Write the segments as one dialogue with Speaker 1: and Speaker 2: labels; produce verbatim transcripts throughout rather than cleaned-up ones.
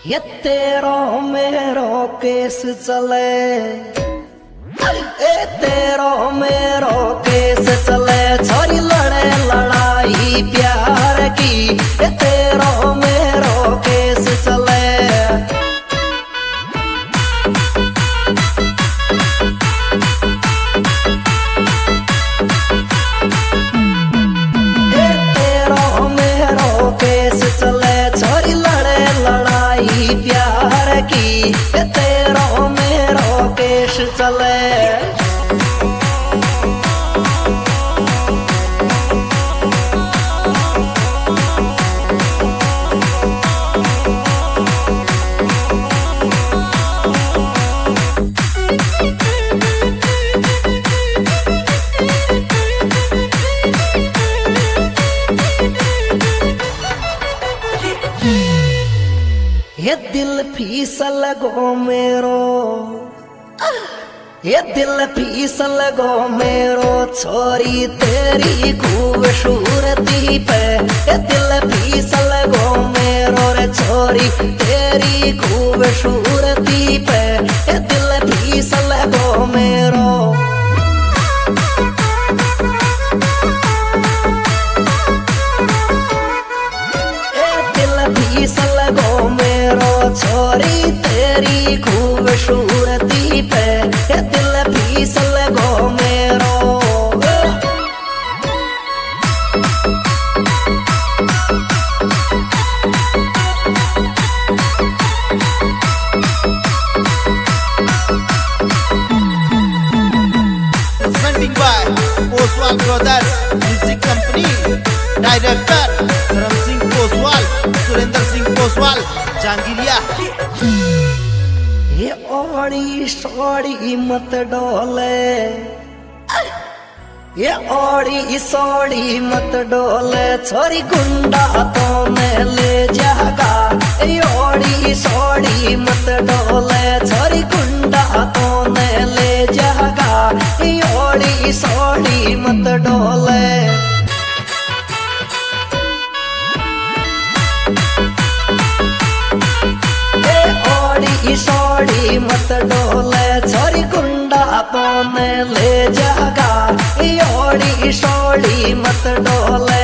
Speaker 1: ये तेरो मेरो केस चले, ए तेरो मेरो केस चले, छोरी लड़े लड़ाई प्यार की, ए तेरो मेरो केस चले। ए तेरो मेरो केस चले, छोरी लड़े लड़ाई प्यार की, ए तेरो मेरो केस चले। ये दिल फिसल गो मेरो, ये दिल फिसल गो मेरो, छोरी तेरी खूबसूरती पे, ये दिल फिसल गो मेरो रे छोरी तेरी खूबसूरती पे, ये दिल फिसल गो मेरो। फिसल गो मेरो छोरी तेरी खूबसूरती पे, ये दिल फिसल गो मेरो।
Speaker 2: Presenting by Oswal Brothers Music Company, Director Ram Singh Oswal, Surendra Singh Oswal, Jangiriya.
Speaker 1: ये ओड़ी सोड़ी मत डोले, ये ओड़ी सोड़ी मत डोले, छोरी गुंडा तो मैं ले जागा। ये ओड़ी सोड़ी मत डोले, छोरी गुंडा तो मैं ले जागा। ये ओड़ी सोड़ी मत डोले। सोड़ी मत डोले, छोरी गुंडा तो मैं ले जागा। ओड़ी सोड़ी मत डोले।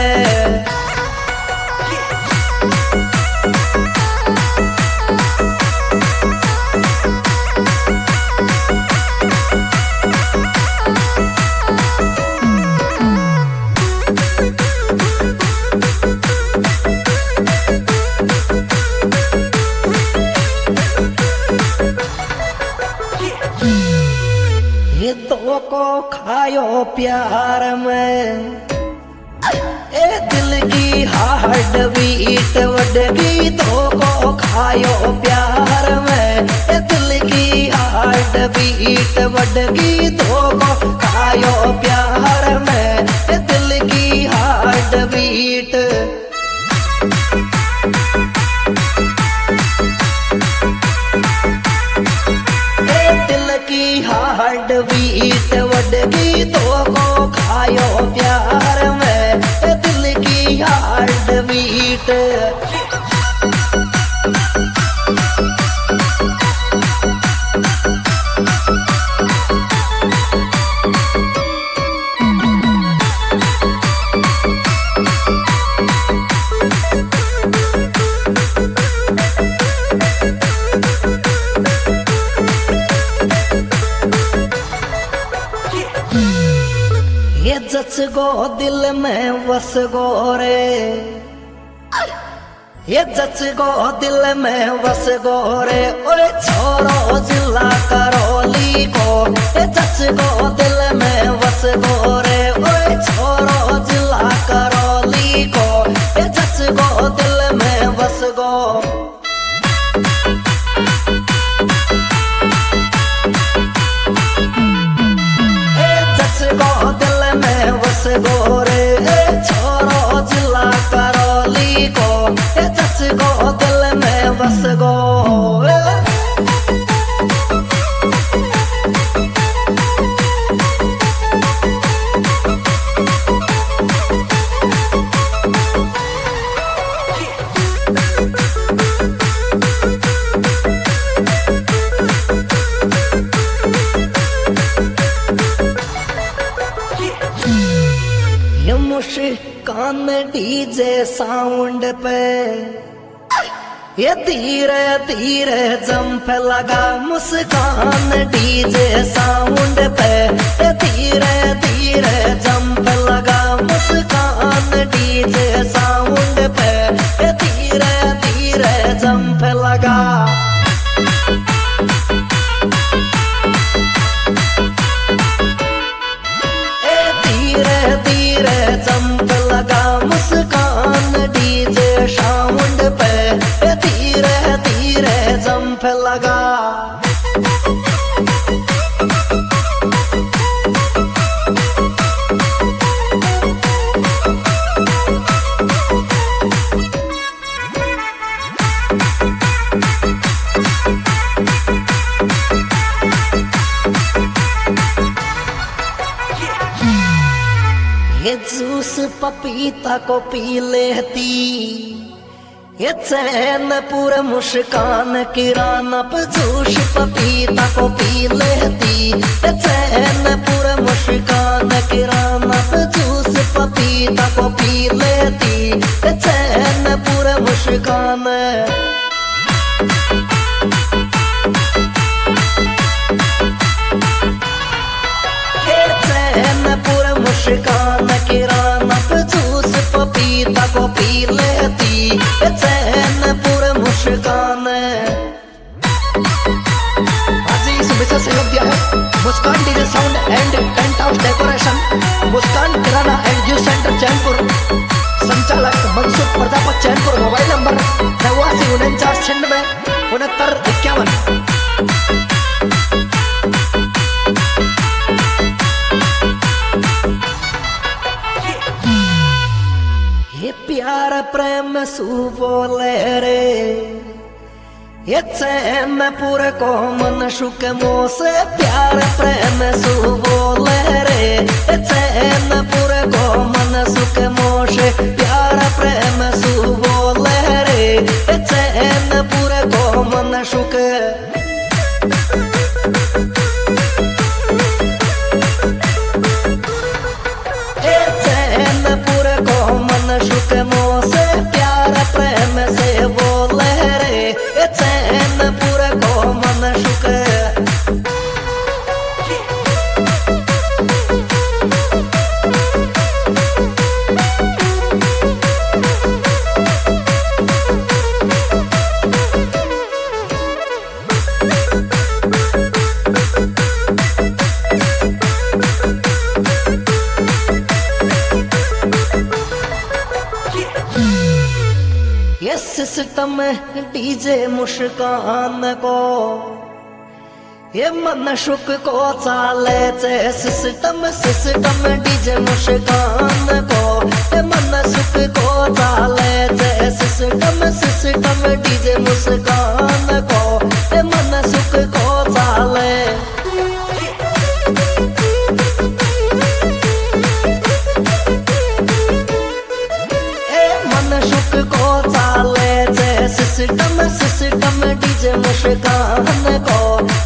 Speaker 1: ये तो को खायो प्यार में, ए दिल की हार्ट बीट वडगी, तो को खायो प्यार में, ए दिल की हार्ट बीट वडगी, तो को खायो प्यार में, ए दिल की हार्ट बीट। हार्ट बीट वडगी, तो को खायो प्यार में, दिल की हार्ट बीट। ये जच गो दिल में वस गो रे, ये जच गो दिल में वस गो रे, ओए छोरो जिला करौली को। ये जच गो दिल में वस गो रे, ओए छोरो जिला करौली को। ये जच गो दिल में वस गो। गोरे छोरो जिला करौली को, ये जच गो दिल में बस गो। मुस्कान डीजे साउंड पे ये धीरे धीरे जंप लगा मुस्कान डीजे साउंड पे ये धीरे धीरे जंप लगा मुस्कान डीजे साउंड पे ये धीरे धीरे जंप लगा ये धीरे धीरे जंप लगा मुस्कान डीजे साउंड पे ये धीरे धीरे जंप लगा ये जूस पपीता को पी लेती ये चैन पूरा मुस्कान किराना पे जूस पपीता को पी लेती ये चैन पूरा मुस्कान किराना पे जूस पपीता को पी लेती ये चैन पूरा मुस्कान पूरा मुस्कान किराना पे जूस पपीता को पी लेती चैन पूरा मुस्कान आज इस विषय सहयोग दिया है Muskan DJ sound and tent house decoration Muskan किराना एंड जूस सेंटर चैनपुर संचालक मनसुख प्रजापत चैनपुर मोबाइल नंबर नवासी उनचास छिन्नवे उनहत्तर इक्यावन प्यार प्रेम सू बोले रे ये चैन पूरे को मन शुक मोसे प्यार प्रेम सू बोले रे ये चैन पूरे को मन सुख मोसे प्यार प्रेम सू बोले रे ये चैन पूरे को मन शुक मोसे प्यार प्रेम से बोले रे चैन पूरा को मन शुक ये सिस्टम डीजे मुस्कान को ये मन शुक को चाले चे सिस्टम सिस्टम डीजे मुस्कान को ये मन शुक को चाले चे सिस्टम सिस्टम डीजे मुस्कान को ये मन शुक को चाले सिस्टम सिस्टम डीजे मुस्कान को